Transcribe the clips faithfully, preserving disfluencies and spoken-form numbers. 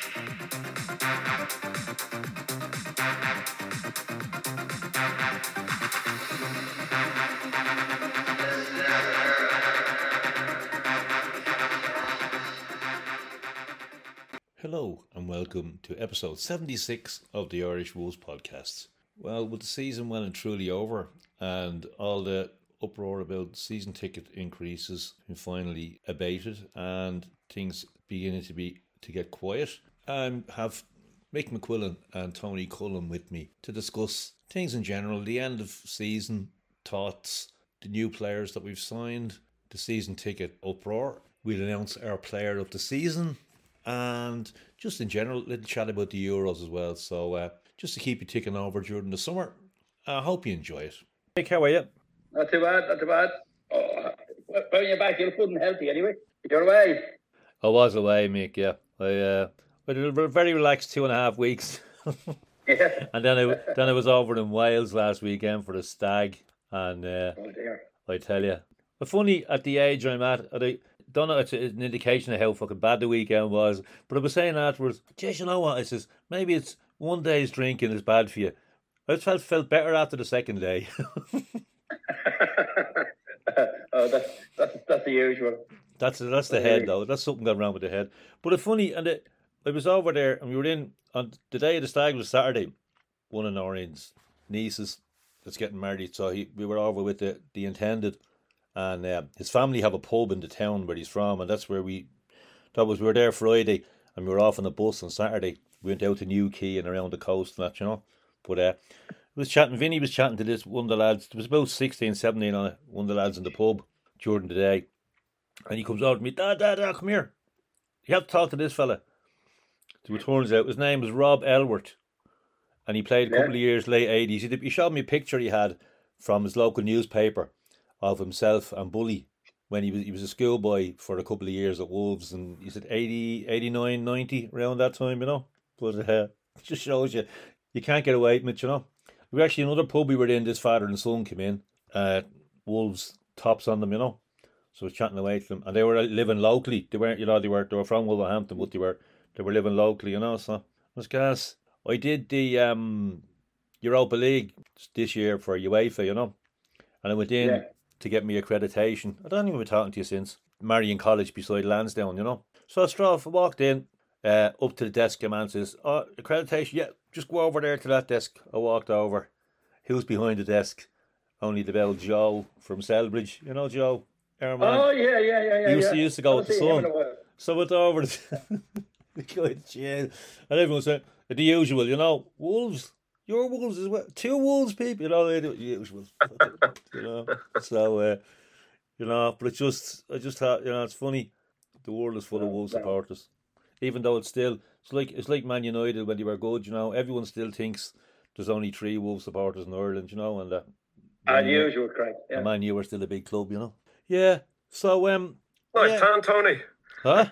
Hello and welcome to episode seventy-six of the Irish Wolves podcast. Well, with the season well and truly over and all the uproar about season ticket increases been finally abated and things beginning to be to get quiet, I have Mick McQuillan and Tony Cullen with me to discuss things in general, the end of season thoughts, the new players that we've signed, the season ticket uproar. We'll announce our player of the season, and just in general, a little chat about the Euros as well. So uh, just to keep you ticking over during the summer, I hope you enjoy it. Mick, how are you? Not too bad, not too bad. Oh, when you're back, you're good and healthy anyway. You're away. I was away, Mick, yeah. I, uh, I did a very relaxed two and a half weeks. Yeah. And then I, then I was over in Wales last weekend for the stag. And uh, Oh dear. I tell you, but funny at the age I'm at, I don't know, it's an indication of how fucking bad the weekend was. But I was saying afterwards, geez, you know what? I says, maybe it's one day's drinking is bad for you. I just felt, felt better after the second day. Oh, that's, that's, that's the usual. That's that's the head though. That's something got wrong with the head. But it's funny, and it, I was over there, and we were in on the day of the stag was Saturday. One of Noreen's nieces that's getting married, so he, we were over with the the intended, and uh, his family have a pub in the town where he's from, and that's where we. That was we were there Friday, and we were off on the bus on Saturday. We went out to Newquay and around the coast and that, you know. But uh, was chatting. Vinny was chatting to this one of the lads. There was about sixteen, seventeen on it. One of the lads in the pub during the day. And he comes over to me, Dad, Dad, Dad, come here. You have to talk to this fella. So it turns out his name was Rob Elworth. And he played a couple Yeah. of years, late eighties. He, did, he showed me a picture he had from his local newspaper of himself and Bully when he was he was a schoolboy for a couple of years at Wolves. And he said eighty, eighty-nine, ninety, around that time, you know. But uh, it just shows you, you can't get away from it, you know. We were actually another pub we were in, this father and son came in. Uh, Wolves tops on them, you know. So I was chatting away to them, and they were living locally. They weren't, you know, they were they were from Wolverhampton, but they were they were living locally, you know. So it was gas. I did the um, Europa League this year for UEFA, you know, and I went in Yeah. to get me accreditation. I don't even been talking to you since Marion College beside Lansdowne, you know. So I strolled, walked in, uh, up to the desk. A man says, "Oh, accreditation, yeah, just go over there to that desk." I walked over. Who's behind the desk? Only the bell Joe from Selbridge, you know, Joe. Our man. Oh, yeah, yeah, yeah, yeah. He used to- yeah. used to go with the Haven't seen him sun. in a while. So I went over to the guy to jail, and everyone said the usual, you know, Wolves, your Wolves as well, two Wolves people, you know, they do the usual, you know. So, uh, you know, but it's just, I just thought, you know, it's funny. The world is full of No, Wolves no. supporters, even though it's still, it's like it's like Man United when they were good, you know. Everyone still thinks there's only three Wolves supporters in Ireland, you know, and that. Man U- Unusual, Craig. and Yeah. Man U are still a big club, you know. Yeah. So, um, Nice yeah. tan, Tony. Huh?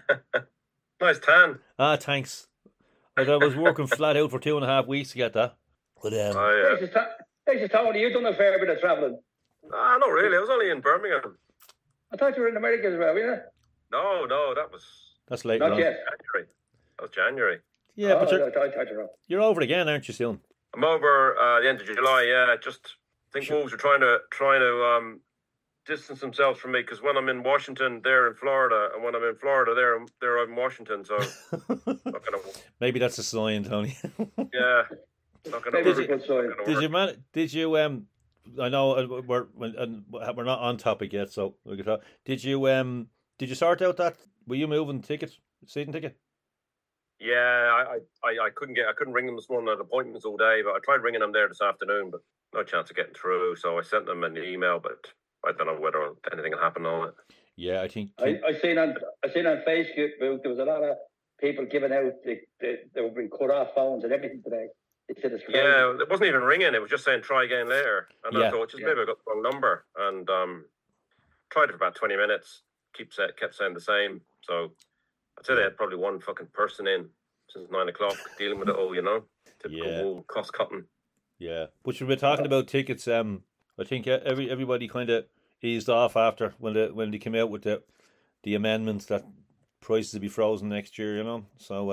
Nice tan. Ah, thanks. Like I was working flat out for two and a half weeks to get that. But um, I, This is Ta- this is Tony. You've done a fair bit of travelling. uh, ah, not really. I was only in Birmingham. I thought you were in America as well, yeah? No, no, that was that's later Not on. yet. January. That was January. Yeah, oh, but you're, I thought I thought you were. you're over again, aren't you, soon? I'm over uh, the end of July. Yeah, just think Sure. Wolves are trying to trying to um, distance themselves from me because when I'm in Washington, they're in Florida, and when I'm in Florida, they're they're in Washington. So not gonna. Maybe that's a sign, Tony. Yeah, not gonna. Maybe work. it's a good sign. Not gonna Did work. you man? Did you um? I know uh, we're and we're not on topic yet, so we can talk. Did you um? Did you sort out that? Were you moving tickets, season ticket? Yeah, I, I, I couldn't get, I couldn't ring them this morning. I had appointments all day, but I tried ringing them there this afternoon, but no chance of getting through. So I sent them an email, but I don't know whether anything will happen on it. Yeah, I think. I, I seen on I seen on Facebook there was a lot of people giving out the, the, they were being cut off phones and everything today. They said it's crazy. Yeah, it wasn't even ringing. It was just saying try again later. And Yeah. I thought just Yeah. maybe I got the wrong number, and um, tried it for about twenty minutes. Keep say, kept saying the same. So I'd say they had probably one fucking person in since nine o'clock dealing with it all. You know, typical Yeah. wool cost cutting. Yeah, but you were talking about tickets. Um, I think uh, every everybody kind of eased off after when the when they came out with the the amendments that prices will be frozen next year. You know, so uh,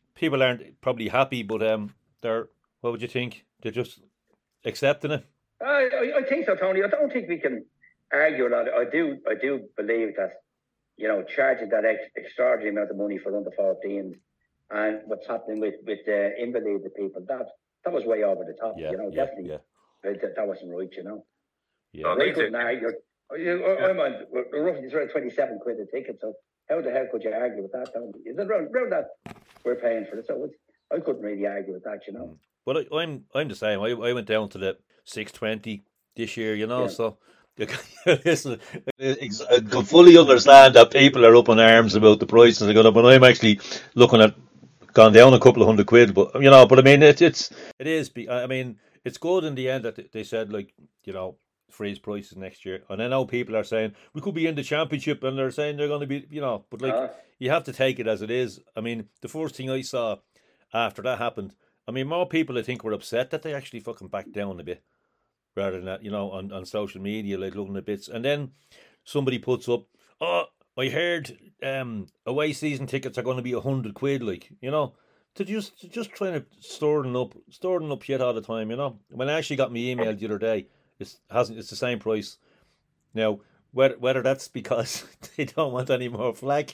people aren't probably happy, but um, they're. What would you think? They're just accepting it. I, I, I think so, Tony. I don't think we can argue on it. I do, I do believe that, you know, charging that ex- extraordinary amount of money for under fourteens and what's happening with with uh, invalided people, that that was way over the top. Yeah, you know, yeah, definitely yeah. That, that wasn't right. You know. Yeah. No, I they couldn't do. argue. You, I'm on we're roughly it's around twenty-seven quid a ticket. So how the hell could you argue with that, Tony? Is it around, around that we're paying for it? So it's, I couldn't really argue with that. You know. Mm. But I, I'm I'm the same. I, I went down to the six twenty this year, you know. Yeah. So listen, I can fully understand that people are up in arms about the prices are going up, and I'm actually looking at gone down a couple of hundred quid. But you know, but I mean, it, it's it is. I mean, it's good in the end that they said, like, you know, freeze prices next year. And I know people are saying we could be in the championship, and they're saying they're going to be, you know, but like Uh, you have to take it as it is. I mean, the first thing I saw after that happened, I mean, more people I think were upset that they actually fucking backed down a bit rather than that, you know, on, on social media, like looking at bits. And then somebody puts up, oh, I heard um, away season tickets are going to be a hundred quid, like, you know, to just to just trying to store them up, store them up shit all the time, you know. When I actually got my email the other day, it's hasn't it's the same price now. Whether whether that's because they don't want any more flack,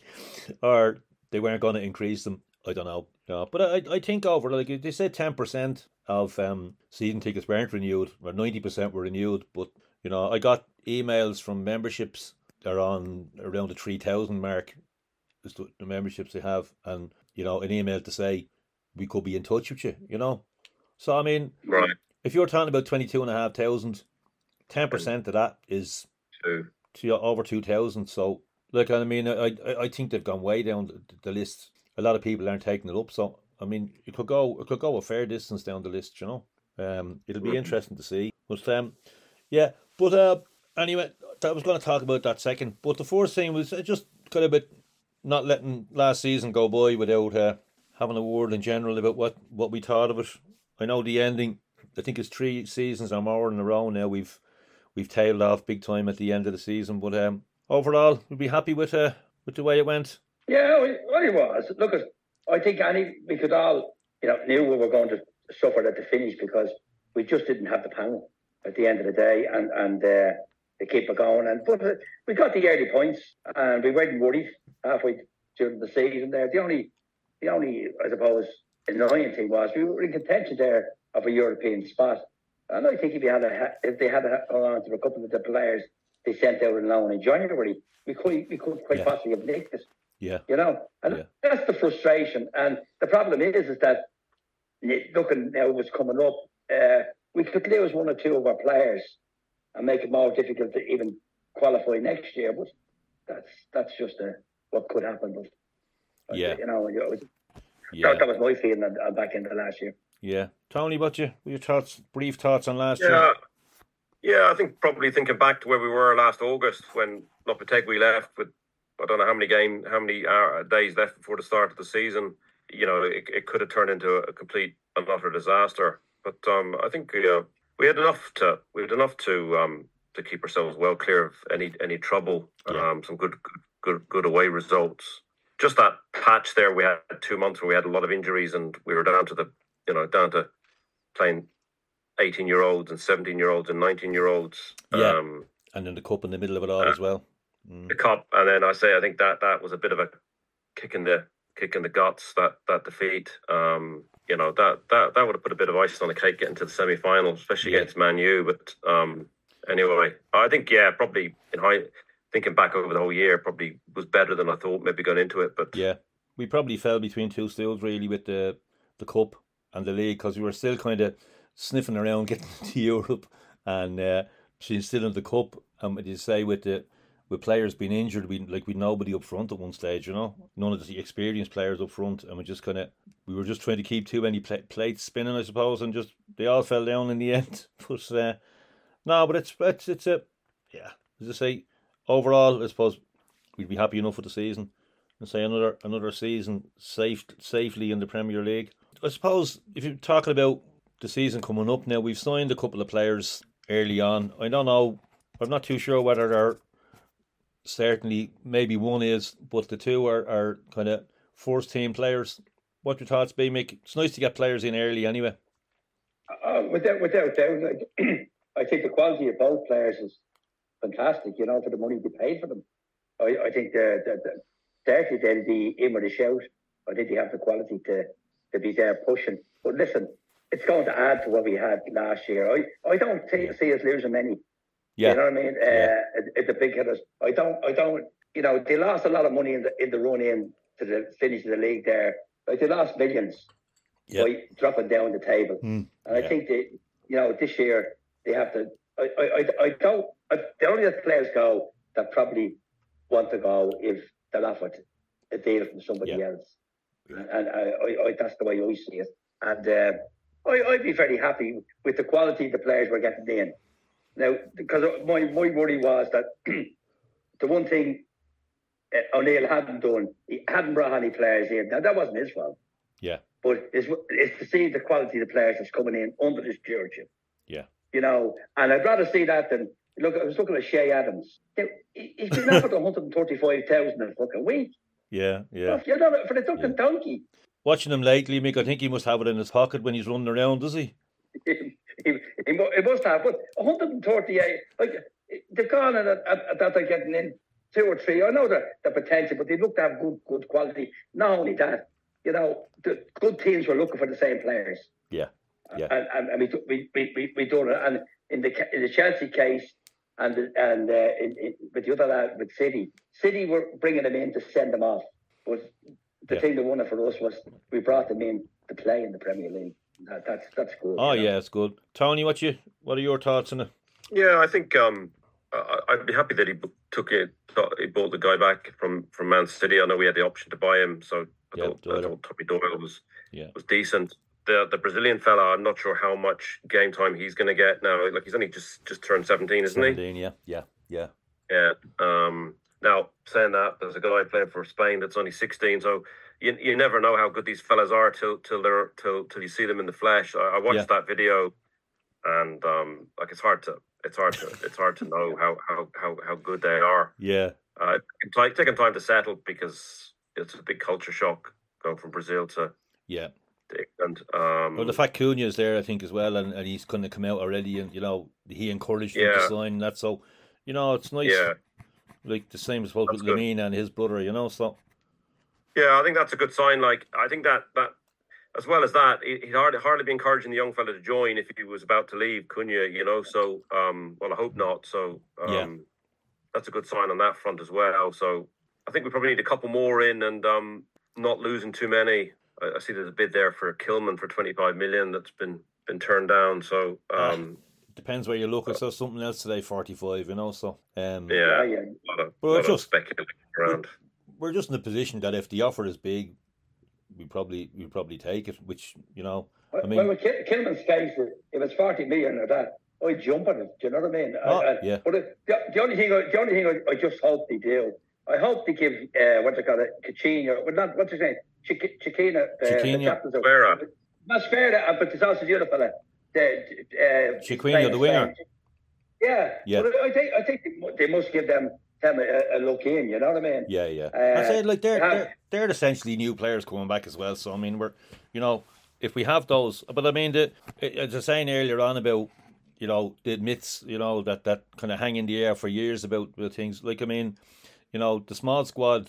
or they weren't going to increase them, I don't know. No, but I I think over, like they said, ten percent of um season tickets weren't renewed, or ninety percent were renewed. But you know, I got emails from memberships that are on around the three thousand mark, is the, the memberships they have, and you know, an email to say we could be in touch with you. You know, so I mean, Right. if you're talking about twenty two and a half thousand, ten percent of that is Two. to over two thousand. So, like, I mean, I, I I think they've gone way down the, the list. A lot of people aren't taking it up. So, I mean, it could go it could go a fair distance down the list. You know, um, it'll be Mhm. interesting to see. But um, yeah. But uh, anyway, I was going to talk about that second. But the first thing was uh, just kind of a bit not letting last season go by without uh, having a word in general about what what we thought of it. I know the ending. I think it's three seasons or more in a row now. We've we've tailed off big time at the end of the season, but um, overall, we'd be happy with uh, with the way it went. Yeah, well, it was. Look, I think any we could all, you know, knew we were going to suffer at the finish because we just didn't have the panel at the end of the day, and and uh, to keep it going. And but uh, we got the early points, and we weren't worried halfway during the season. There, the only, the only, I suppose, annoying thing was we were in contention there of a European spot. And I think if, you had a, if they had a, hold on to a couple of the players they sent out on loan in January, we could we could quite Yeah. possibly have nicked it. Yeah, You know, and Yeah. that's the frustration. And the problem is, is that looking now what's coming up, uh, we could lose one or two of our players and make it more difficult to even qualify next year. But that's that's just a, what could happen. But but, Yeah. you know, it was, yeah, that, that was my feeling at, at back end of last year. yeah. Tony, what you what your thoughts? Brief thoughts on last year? Yeah. Yeah, I think probably thinking back to where we were last August when Lopetegui left with I don't know how many game, how many hour, days left before the start of the season. You know, it, it could have turned into a complete and utter disaster. But um, I think you know, we had enough to we had enough to um, to keep ourselves well clear of any any trouble. Yeah. Um, some good good good away results. Just that patch there, we had two months where we had a lot of injuries, and we were down to the you know down to playing eighteen year olds and seventeen year olds and nineteen year olds. Yeah. Um, And then the cup in the middle of it all Uh, as well. Mm. the cup, and then I say I think that that was a bit of a kick in the kick in the guts, that that defeat. Um, you know that that that would have put a bit of ice on the cake getting to the semi-finals, especially Yeah. against Man U. But um, anyway, I think yeah, probably in high thinking back over the whole year, probably was better than I thought. Maybe going into it, but Yeah, we probably fell between two stools really with the the cup and the league because we were still kind of sniffing around getting to Europe, and uh, she's still in the cup. And what you say with the with players being injured, we like we nobody up front at one stage, you know, none of the experienced players up front, and we just kind of we were just trying to keep too many pla- plates spinning, I suppose, and just they all fell down in the end. But uh, no, but it's it's it's a yeah, as I say, overall, I suppose we'd be happy enough with the season and say another another season safe safely in the Premier League. I suppose if you're talking about the season coming up now, we've signed a couple of players early on. I don't know. I'm not too sure whether they're certainly maybe one is, but the two are, are kind of first team players. what your thoughts be, Mick? It's nice to get players in early anyway. Uh, without without doubt, like, I think the quality of both players is fantastic. You know, for the money they paid for them, I, I think the, the, the certainly they'll be in with a shout. I think they have the quality to to be there pushing. But listen, it's going to add to what we had last year. I, I don't see, see us losing many. Yeah. You know what I mean? Yeah. Uh, it's a big hitters. I don't. I don't. You know, they lost a lot of money in the in the run in to the finish of the league there. Like they lost millions. Yeah. By dropping down the table. Mm. And Yeah. I think that, you know, this year they have to. I, I, I, I don't. I, the only players go that probably want to go if they're offered a deal from somebody Yeah. else, and, and I, I, I, that's the way I see it. And uh, I, I'd be very happy with the quality of the players we're getting in now. Because my my worry was that the one thing uh, O'Neill hadn't done, he hadn't brought any players in. Now that wasn't his fault. Yeah. But it's, it's to see the quality of the players that's coming in under this stewardship. Yeah. You know, and I'd rather see that than look. I was looking at Shea Adams. He, he's been offered one hundred thirty-five thousand a fucking week. Yeah. Yeah. You know, for the Duncan yeah. donkey. Watching him lately, Mick, I think he must have it in his pocket when he's running around, does he? he, he, he must have. But one hundred thirty-eight, like they've gone and at, at, that they're getting in two or three. I know the, the potential, but they look to have good, good quality. Not only that. You know, the good teams were looking for the same players. Yeah, yeah. And, and, and we, we we we we done it. And in the in the Chelsea case, and the, and uh, in, in, with the other lad with City, City were bringing them in to send them off. But the yeah. thing that won it for us was we brought them in to play in the Premier League. That, that's that's good. Oh you know? yeah, it's good. Tony, what you what are your thoughts on it? Yeah, I think um, I'd be happy that he took it. He bought the guy back from, from Man City. I know we had the option to buy him, so I yeah, thought, I thought Tommy Doyle was yeah. was decent. The the Brazilian fella, I'm not sure how much game time he's going to get now. Like he's only just, just turned seventeen, isn't seventeen, he? Yeah, yeah, yeah, yeah. Um, now saying that, there's a guy playing for Spain that's only sixteen, so you you never know how good these fellas are till till they're till till you see them in the flesh. I, I watched yeah. that video, and um, like it's hard to. It's hard to it's hard to know how, how, how, how good they are. Yeah, uh, it's like taking time to settle because it's a big culture shock going from Brazil to yeah. to England. Um, well, the fact Cunha is there, I think, as well, and, and he's kind of come out already, and you know he encouraged him yeah. to sign that. So you know it's nice. Yeah. Like the same as well with Lamine and his brother, you know. So yeah, I think that's a good sign. Like I think that that. As well as that, he'd hardly, hardly be encouraging the young fella to join if he was about to leave Cunha, you know. So, um, well, I hope not. So, um, yeah. that's a good sign on that front as well. So, I think we probably need a couple more in and um, not losing too many. I, I see there's a bid there for Kilman for twenty-five million that's been been turned down. So, um, depends where you look. I saw something else today, forty-five. You know, so um, yeah, yeah. A lot of, but lot just speculating around. We're, we're just in a position that if the offer is big, we probably we probably take it, which you know. Well, I mean, well with Kilman's case, if it's forty million or that, I'd jump at it. Do you know what I mean? Oh, I, I, yeah. But it, the, the only thing, I, the only thing I, I just hope they do, I hope they give uh, what they call it, Coutinho. Well, not what's his name, Ch- Chiquinho. Uh, Chiquinho. That's fair, but there's also the other fella, the uh, Chiquinho, the winger. Yeah, yeah. But I think I think they must give them. Them a, a look in, you know what I mean? Yeah, yeah. Uh, I said like they're, they're they're essentially new players coming back as well. So I mean, we're you know if we have those, but I mean the as I was saying earlier on about you know the myths, you know that that kind of hang in the air for years about the things. Like I mean, you know the small squad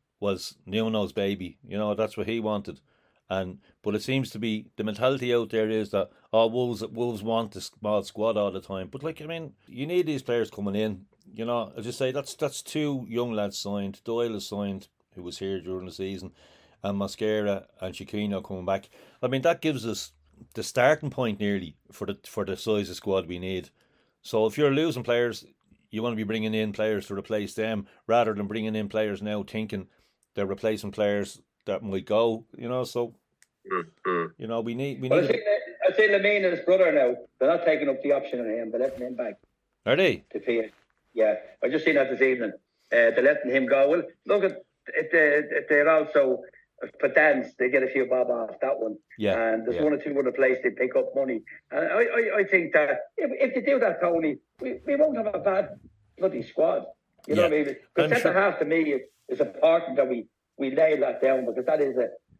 was Nuno's baby. You know that's what he wanted, and but it seems to be the mentality out there is that oh Wolves Wolves want the small squad all the time. But like I mean, you need these players coming in. You know, as you say, that's that's two young lads signed. Doyle is signed, who was here during the season, and Mosquera and Chiquinho coming back. I mean, that gives us the starting point nearly for the for the size of squad we need. So if you're losing players, you want to be bringing in players to replace them rather than bringing in players now thinking they're replacing players that might go. You know, so mm-hmm. you know we need we well, need. I say Lamine and his brother now. They're not taking up the option on him. They're letting him back. Are they? To pay it. Yeah, I just seen that this evening. Uh, they're letting him go. Well, look at it. Uh, they're also for dance. They get a few bob off that one. Yeah, and there's yeah. one or two other places they pick up money. And I, I, I think that if, if they do that, Tony, we, we won't have a bad bloody squad. You know yeah. what I mean? Because centre half to me is, is important that we we nail that down because that is a,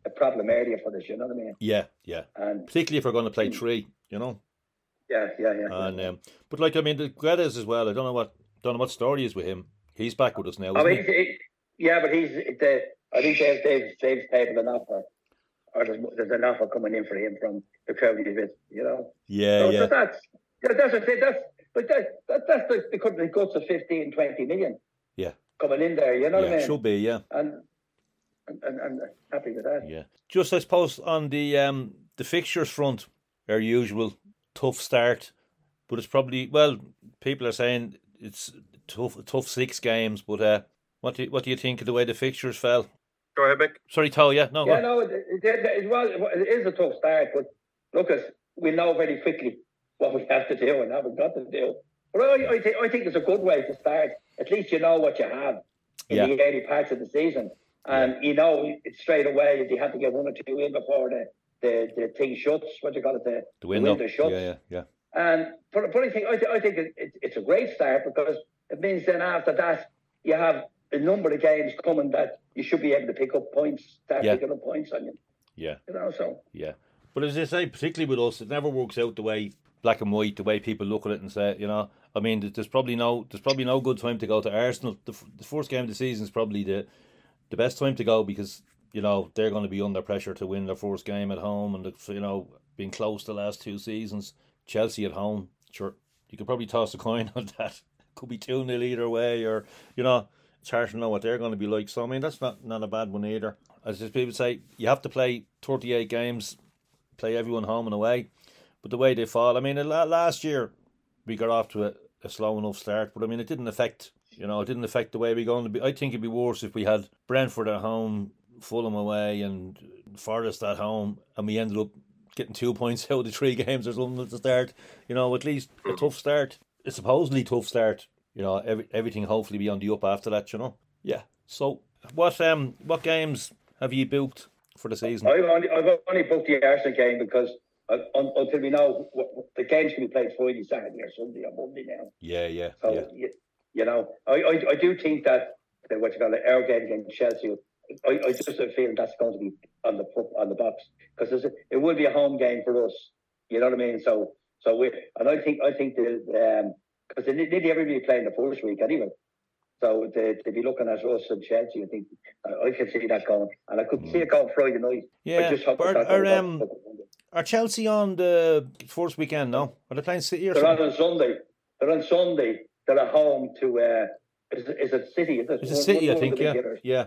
a problem area for us. You know what I mean? Yeah, yeah. And particularly if we're going to play three, you know. Yeah, yeah, yeah. And yeah. um, but like I mean, the Guedes as well. I don't know what don't know what story is with him. He's back with us now. I Isn't mean, he? he, yeah, but he's the. I think Dave, Dave, Dave's tabled an offer, or there's, there's an offer coming in for him from the crowd bit. You know. Yeah, so, yeah. So that's that's a, that's but that, that that's the the country guts of fifteen, twenty million. Yeah. Coming in there, you know yeah, what I mean? Should be, yeah. And and, and and happy with that. Yeah. Just I suppose on the um the fixtures front, our usual tough start, but it's probably well, people are saying it's tough tough six games, but uh what do you, what do you think of the way the fixtures fell? Go ahead, Mick. Sorry, Tal, yeah, no. Yeah, no, it, it, it, it was it is a tough start, but look, us we know very quickly what we have to do and haven't got to do. But I, I think I think it's a good way to start. At least you know what you have in yeah. the early parts of the season, and you know it's straight away if you have to get one or two in before the the, the thing shuts. What do you call it? The, the window. the window shuts. Yeah, yeah, yeah. And but, but I think I, th- I think it, it, it's a great start because it means then after that you have a number of games coming that you should be able to pick up points, start yeah. picking up points on you. Yeah. You know, so. Yeah. But as I say, particularly with us, it never works out the way black and white, the way people look at it and say, you know, I mean, there's probably no there's probably no good time to go to Arsenal. The, the first game of the season is probably the the best time to go because, you know, they're going to be under pressure to win their first game at home and, you know, being close the last two seasons. Chelsea at home, sure, you could probably toss a coin on that. Could be two nil either way, or, you know, it's hard to know what they're going to be like. So, I mean, that's not, not a bad one either. As people say, you have to play thirty-eight games, play everyone home and away. But the way they fall, I mean, last year we got off to a, a slow enough start, but I mean, it didn't affect, you know, it didn't affect the way we're going to be. I think it'd be worse if we had Brentford at home, Fulham away, and Forest at home, and we ended up getting two points out of the three games or something at the start. You know, at least a tough start, a supposedly tough start. You know, every, everything hopefully be on the up after that, you know. Yeah. So, what um what games have you booked for the season? I've only, I've only booked the Arsenal game because uh, until we know what, the games can be played Friday, Saturday, or Sunday, or Monday now. Yeah, yeah. So yeah. You, you know, I, I I do think that uh, what you call it, our game against Chelsea. I, I just feel that's going to be on the on the box because it will be a home game for us. You know what I mean? So so we and I think I think the um because they nearly everybody playing the first week anyway. So they they'd be looking at us and Chelsea. I think I, I can see that going, and I could mm. see it going Friday night. Yeah, I just hope are, are, um, are Chelsea on the first weekend? No, are they playing City or They're something? on Sunday. They're on Sunday. They're at home to. Uh, is, is it City? Is it? It's a City, one, I think. Yeah, hitters. yeah.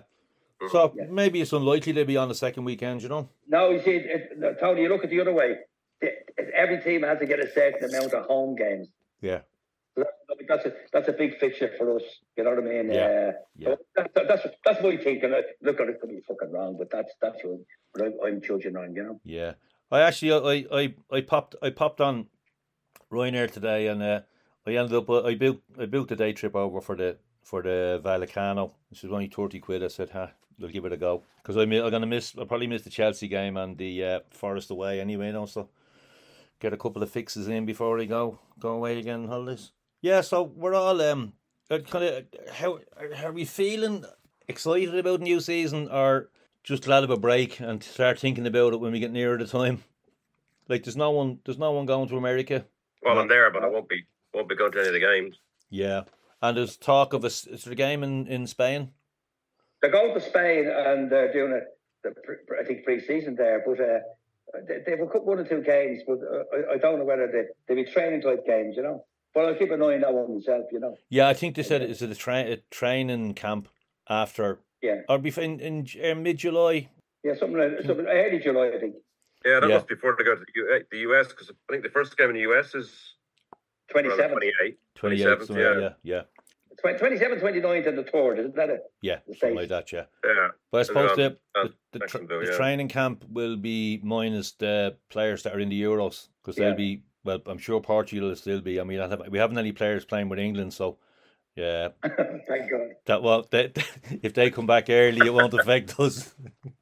So yeah. maybe it's unlikely they'll be on the second weekend, you know? No, you see, it, it, Tony, you look at the other way. It, it, every team has to get a certain amount of home games. Yeah. So that, that's a that's a big fixture for us. You know what I mean? Yeah. Uh, yeah. So that, that, that's that's my thinking. Look, it could be fucking wrong, but that's that's what I'm, I'm judging on. You know? Yeah. I actually I I, I popped I popped on Ryanair today, and uh, I ended up I built I built a day trip over for the for the Vallecano, which was only thirty quid. I said, "Ha, we'll give it a go," because I'm I'm gonna miss. I'll probably miss the Chelsea game and the uh, Forest away anyway. You know, so get a couple of fixes in before I go go away again on holidays. Yeah, so we're all um kind of how are we feeling? Excited about the new season, or just glad of a break and start thinking about it when we get nearer the time? Like, there's no one, there's no one going to America. Well, I'm there, but I won't be won't be going to any of the games. Yeah. And there's talk of a, is there a game in, in Spain? They're going to Spain and they're doing a, the, I think, pre-season there, but uh, they, they've got one or two games, but uh, I, I don't know whether they, they'll be training type games, you know. But I'll keep an eye on that one myself, you know. Yeah, I think they said, is it a, tra- a training camp after, yeah, or be in, in, in mid-July? Yeah, something like something early July, I think. Yeah, that yeah. must be before they go to the U S, because I think the first game in the U S is twenty-seventh. twenty-eighth. twenty-eighth, yeah. yeah, yeah. twenty-seventh, twenty-ninth and the third, isn't that it? Yeah, something like that, yeah. Yeah. But I suppose the, the, the, the, tra- do, the yeah. training camp will be minus the players that are in the Euros, because they'll yeah. be, well, I'm sure Portugal will still be. I mean, have, we haven't any players playing with England, so yeah. Thank God. That well, they, if they come back early, it won't affect us.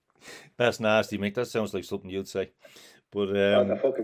That's nasty, Mick. That sounds like something you'd say. But um, oh, the fucking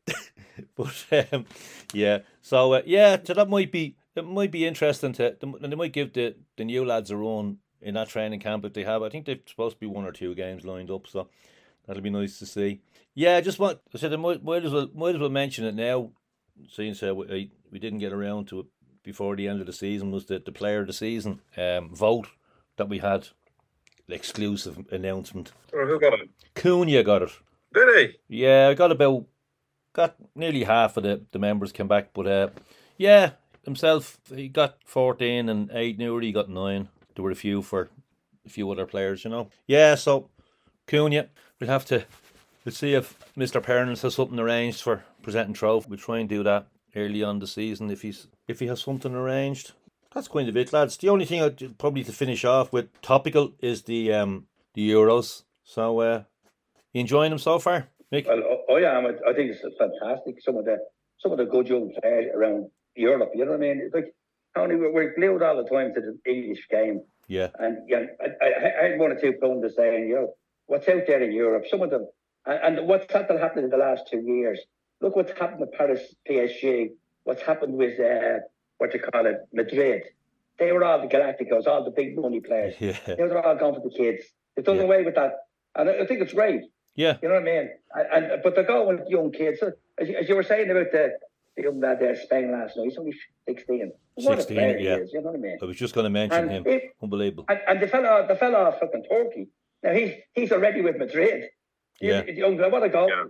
but um, yeah. So uh, yeah, so that might be it. Might be interesting to, and they might give the, the new lads a run in that training camp if they have. I think they're supposed to be one or two games lined up. So That'll be nice to see. Yeah, I just want. I said I might, might as well might as well mention it now, since uh, we we didn't get around to it before the end of the season. Was the, the player of the season um, vote that we had, the exclusive announcement. Oh, who got it? Cunha got it. Did he? Yeah, I got about got nearly half of the, the members came back, but uh, yeah, himself he got fourteen and eight. Newry got nine. There were a few for a few other players, you know. Yeah, so Cunha, we'll have to let's see if Mister Perrins has something arranged for presenting trophy. We'll try and do that early on the season if he's if he has something arranged. That's kind of it, lads. The only thing I'd probably to finish off with topical is the um the Euros. So uh, you enjoying them so far, Mick? Well, oh, oh yeah, I think it's fantastic. Some of the some of the good young players around Europe. You know what I mean? It's like Tony, we're glued all the time to the English game. Yeah. And yeah, I, I, I had one or two pundits saying, you know, what's out there in Europe? Some of them, and, and what's happened in the last two years. Look what's happened with Paris P S G. What's happened with uh, what you call it, Madrid. They were all the Galacticos, all the big money players. Yeah. They were all gone for the kids. They've done Yeah. away with that, and I, I think it's great. Yeah. You know what I mean? And, and but they're going with young kids. So, as, you, as you were saying about the, the young lad there, Spain last night, he's only sixteen. What sixteen, a player yeah. he is, you know what I mean? I was just going to mention And him. if- Unbelievable. And, and the fella, the fella off fucking Turkey. Now he's he's already with Madrid. Yeah. He's, young, what a goal! Yeah.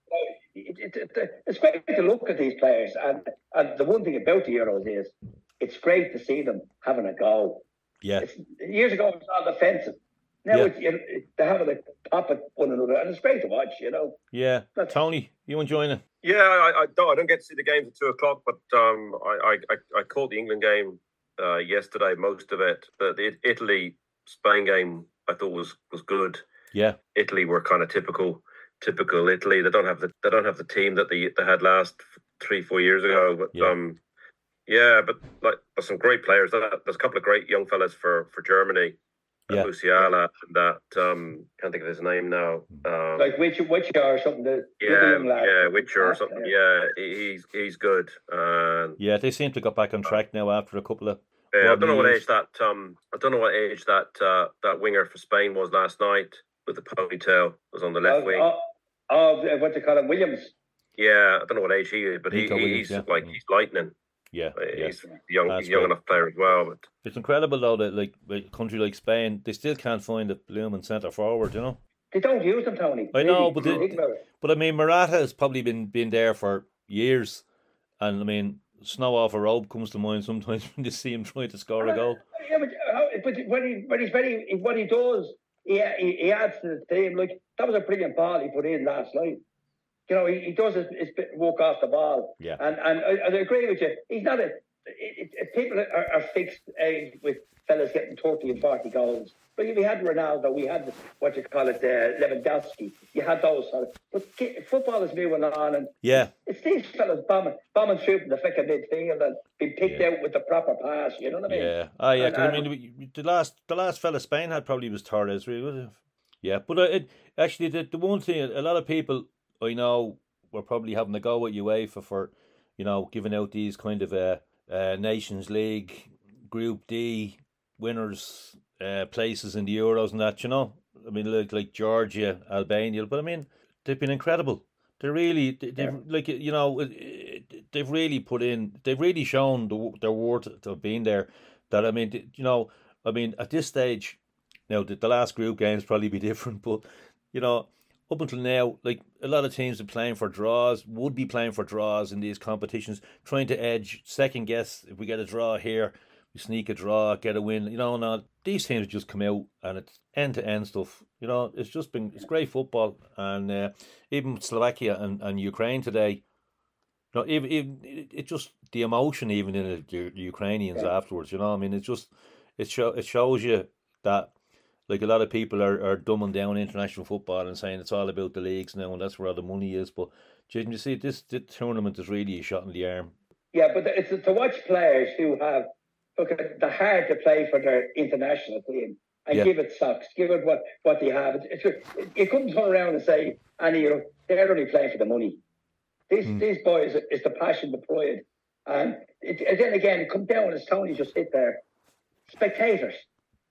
It, it, it, it's great to look at these players, and and the one thing about the Euros is it's great to see them having a go. Yeah. It's, years ago, it was all defensive. Now Yeah. it's, you know, they're having a pop at one another, and it's great to watch. You know. Yeah. That's- Tony, you enjoying it? Yeah, I, I don't. I don't get to see the games at two o'clock, but um, I, I, I caught the England game uh, yesterday, most of it. But the Italy Spain game I thought was was good. Yeah. Italy were kind of typical, typical Italy. They don't have the they don't have the team that they they had last three four years ago. But Yeah. um, yeah, but like there's some great players. There's a couple of great young fellas for for Germany. Yeah. Musiala and that um can't think of his name now. Um, Like Witcher, Witcher or something. The, the yeah, young lad. yeah, Witcher or something. Yeah. Yeah, he- he's he's good. Uh, Yeah, they seem to got back on track now after a couple of. yeah, I don't know what Rodney age that um I don't know what age that uh, that winger for Spain was last night with the ponytail was on the left Oh, wing. oh, oh, what do you call him? Williams. Yeah, I don't know what age he is, but he, Nico Williams, he's yeah. like he's lightning. Yeah, yeah. He's young, That's he's young great. enough player as well. But It's incredible though that like a country like Spain, they still can't find a blooming centre forward, you know. They don't use them, Tony. I know, Really, but when you they- think about it. But I mean, Murata has probably been been there for years, and I mean, snow off a rope comes to mind sometimes when you see him trying to score a goal. Yeah, but, how, but when he when he's very what he does, he, he he adds to the team. Like that was a brilliant ball he put in last night. You know, he, he does his, his bit walk off the ball. Yeah. And and I, I agree with you. He's not a. It, it, people are, are fixed uh, with fellas getting thirty and forty goals. But we had Ronaldo, we had what you call it, uh, Lewandowski. You had those sort of. But get, football is moving on, and Yeah, it's these fellas bombing, bombing through from the thick of midfield and being picked Yeah. out with the proper pass. You know what I mean? yeah, ah, yeah. 'cause I And- mean, we- the last the last fella Spain had probably was Torres, really, wasn't it? Yeah, but uh, it actually the the one thing a lot of people I know were probably having a go at UEFA for, you know, giving out these kind of uh, uh Nations League Group D winners uh, places in the Euros and that, you know. I mean, like like Georgia, Albania, but I mean they've been incredible. They really, they, they've Yeah. like you know, it- it- they've really put in, they've really shown the, their worth of being there. That I mean, you know, I mean at this stage, now the, the last group games probably be different, but you know, up until now, like a lot of teams are playing for draws, would be playing for draws in these competitions, trying to edge, second guess if we get a draw here, we sneak a draw, get a win. You know, no, these teams just come out and it's end to end stuff. You know, it's just been it's great football, and uh, even Slovakia and, and Ukraine today. You know, even, even it it just the emotion even in it, the, the Ukrainians Yeah. afterwards. You know, I mean, it's just it show it shows you that. Like a lot of people are, are dumbing down international football and saying it's all about the leagues now and that's where all the money is. But Jason, you see, this, this tournament is really a shot in the arm. Yeah, but it's to watch players who have look at the hard to play for their international team and Yeah. give it socks, give it what, what they have. It's, it's, you couldn't turn around and say, Annie, you know, they're only playing for the money. These Mm. these boys, it's the passion, the pride. And, it, and then again, come down as Tony just hit there. Spectators.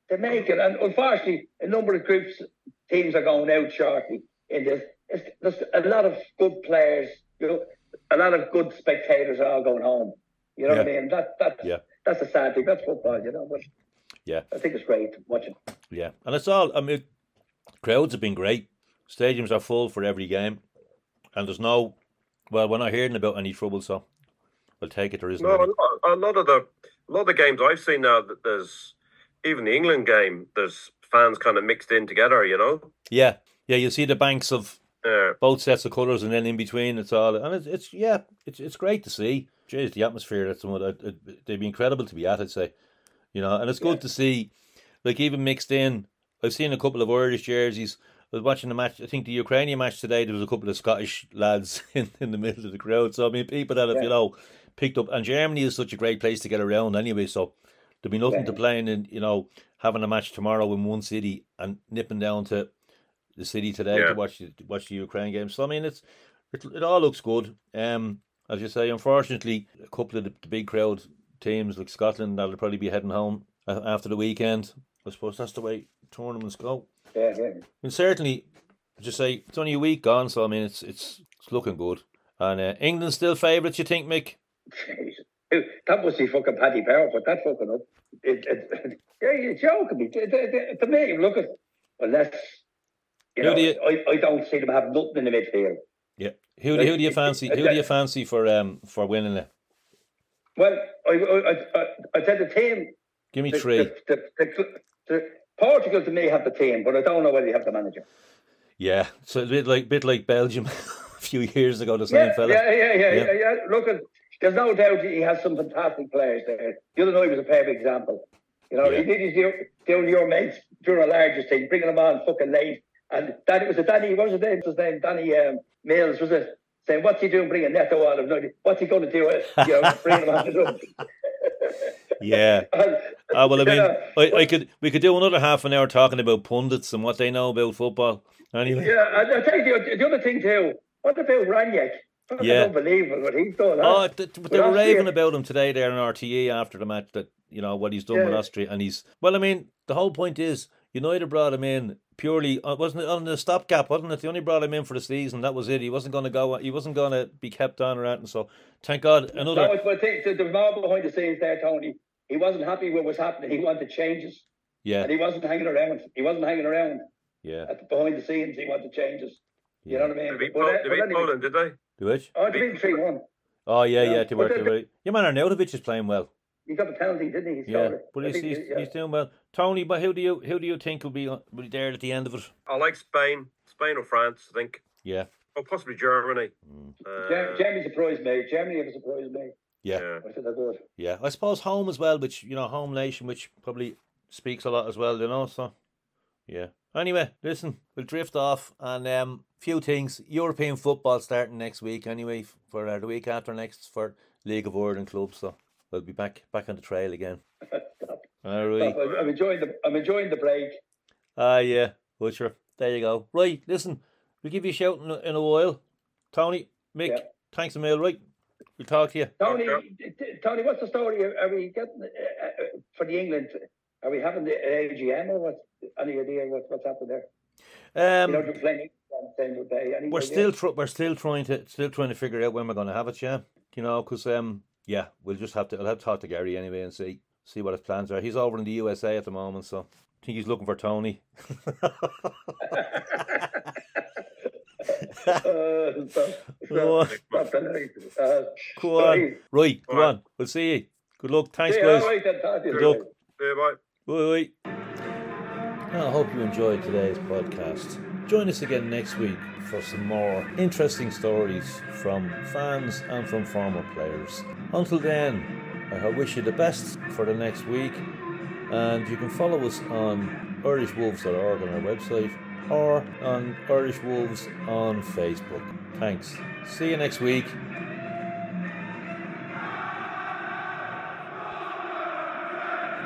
to make it. And unfortunately, a number of groups, teams are going out shortly in this. It's, there's a lot of good players, you know, a lot of good spectators are all going home. You know yeah. what I mean? That, that's, yeah. that's a sad thing. That's football, you know. But yeah. I think it's great watching. Yeah. And it's all, I mean, crowds have been great. Stadiums are full for every game. And there's no, well, we're not hearing about any trouble, so we'll take it. There isn't. No, a lot, a lot of the a lot of the games I've seen now, that there's even the England game, there's fans kind of mixed in together, you know. Yeah, yeah. You see the banks of yeah. both sets of colours, and then in between, it's all, and it's, it's yeah, it's it's great to see. Jeez, the atmosphere that's what it, it, they'd be incredible to be at. I'd say, you know, and it's good yeah. to see, like even mixed in. I've seen a couple of Irish jerseys. I was watching the match, I think the Ukrainian match today, there was a couple of Scottish lads in, in the middle of the crowd. So, I mean, people that have, yeah. you know, picked up. And Germany is such a great place to get around anyway. So, there'll be nothing yeah. to playing in, you know, having a match tomorrow in one city and nipping down to the city today yeah. to watch, to watch the Ukraine game. So, I mean, it's it, it all looks good. Um, As you say, unfortunately, a couple of the, the big crowd teams like Scotland, that'll probably be heading home after the weekend. I suppose that's the way tournaments go. Yeah, yeah. I mean, certainly, just say it's only a week gone, so I mean, it's it's it's looking good. And uh, England still favourites, you think, Mick? Jeez. That must be fucking Paddy Power, but that fucking up. It, it, it, yeah, you're joking me. To, to, to me, look at unless you who know, do you, I, I don't see them have nothing in the midfield. Yeah, who like, who do you fancy? Who do you fancy for um for winning it? Well, I I I, I said the team. Give me the, three. The, the, the, the, Portugal to me have the team, but I don't know whether they have the manager. Yeah, so a bit like bit like Belgium a few years ago, the same yeah, fella. Yeah, yeah, yeah, yeah. yeah. Look, at, there's no doubt he has some fantastic players there. The other night was a perfect example. You know, yeah. he did his doing your mates during a largest thing, bringing them on fucking late. And Danny was it Danny? What was his name? His name Danny um, Mills was it? Saying, what's he doing bringing Neto on him? What's he going to do? You know, bringing him on the Yeah. and, uh, well, I mean, yeah, I, I could we could do another half an hour talking about pundits and what they know about football. Anyway. Yeah, and I tell you the other thing too. What about Ranić? That's yeah. unbelievable what he's done. Oh, huh? th- they were raving about him today there in R T E after the match. That you know what he's done yeah. with Austria, and he's well. I mean, the whole point is United brought him in purely, uh, wasn't it on the stopgap? Wasn't it? They only brought him in for the season. That was it. He wasn't going to go. He wasn't going to be kept on or anything. So thank God. Another. No, it's, but I think there was more behind the scenes there, Tony. He wasn't happy with what was happening. He wanted changes. Yeah. And he wasn't hanging around. He wasn't hanging around. Yeah. At the, behind the scenes, he wanted changes. Yeah. You know what I mean? They beat, but, Pol- uh, they beat anyway, Poland, did they? Do which? Oh, they beat three one. Oh, yeah, yeah. yeah. They were, they were, your man Arnautovic is playing well. He got the penalty, didn't he? He yeah, it. but he's, think, he's, yeah. he's doing well. Tony, but who do you who do you think will be, will be there at the end of it? I like Spain. Spain or France, I think. Yeah. Or possibly Germany. Mm. Uh, Germany surprised me. Germany have surprised me. Yeah. yeah. I think they're good. Yeah. I suppose home as well, which, you know, home nation, which probably speaks a lot as well, you know, so, yeah. Anyway, listen, we'll drift off and um, few things. European football starting next week anyway, for uh, the week after next for League of Ireland clubs, so we'll be back back on the trail again. All right. I'm enjoying the I'm enjoying the break. Ah, uh, yeah, well, sure. There you go. Right, listen, we'll give you a shout in a, in a while. Tony, Mick, yeah. thanks a mil, right? We'll talk to you. Tony, okay. Tony, what's the story? Are we getting uh, uh, for the England? Are we having the A G M or what? Any idea what, what's happening there? Um, you know, you're playing on the same day. Any we're idea? still tr- we're still trying to still trying to figure out when we're going to have it. Yeah, you know, because um, yeah, we'll just have to. I'll have to talk to Gary anyway and see see what his plans are. He's over in the U S A at the moment, so I think he's looking for Tony. uh, so, so, uh, go on, right, go on. We'll see you. Good luck. Thanks, yeah, guys. Right, then, Good luck. Yeah, bye. Bye. I hope you enjoyed today's podcast. Join us again next week for some more interesting stories from fans and from former players. Until then, I wish you the best for the next week, and you can follow us on irish wolves dot org on our website or on Irish Wolves on Facebook. Thanks. See you next week.